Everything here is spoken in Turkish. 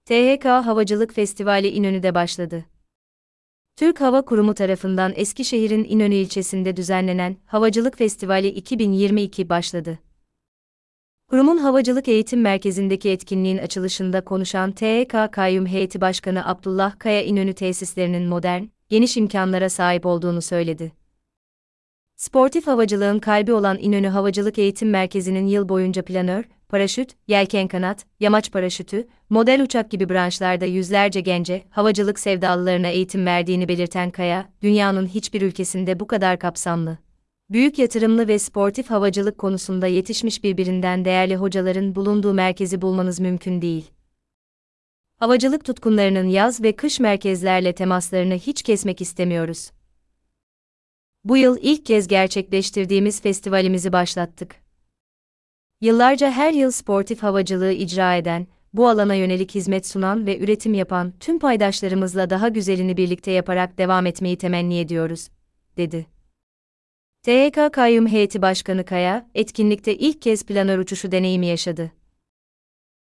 THK Havacılık Festivali İnönü'de başladı. Türk Hava Kurumu tarafından Eskişehir'in İnönü ilçesinde düzenlenen Havacılık Festivali 2022 başladı. Kurumun Havacılık Eğitim Merkezi'ndeki etkinliğin açılışında konuşan THK Kayyum Heyeti Başkanı Abdullah Kaya, İnönü tesislerinin modern, geniş imkanlara sahip olduğunu söyledi. Sportif havacılığın kalbi olan İnönü Havacılık Eğitim Merkezi'nin yıl boyunca planör, paraşüt, yelken kanat, yamaç paraşütü, model uçak gibi branşlarda yüzlerce gence, havacılık sevdalılarına eğitim verdiğini belirten Kaya, dünyanın hiçbir ülkesinde bu kadar kapsamlı, büyük yatırımlı ve sportif havacılık konusunda yetişmiş birbirinden değerli hocaların bulunduğu merkezi bulmanız mümkün değil. Havacılık tutkunlarının yaz ve kış merkezlerle temaslarını hiç kesmek istemiyoruz. Bu yıl ilk kez gerçekleştirdiğimiz festivalimizi başlattık. Yıllarca her yıl sportif havacılığı icra eden, bu alana yönelik hizmet sunan ve üretim yapan tüm paydaşlarımızla daha güzelini birlikte yaparak devam etmeyi temenni ediyoruz, dedi. THK Kayyum Heyeti Başkanı Kaya, etkinlikte ilk kez planör uçuşu deneyimi yaşadı.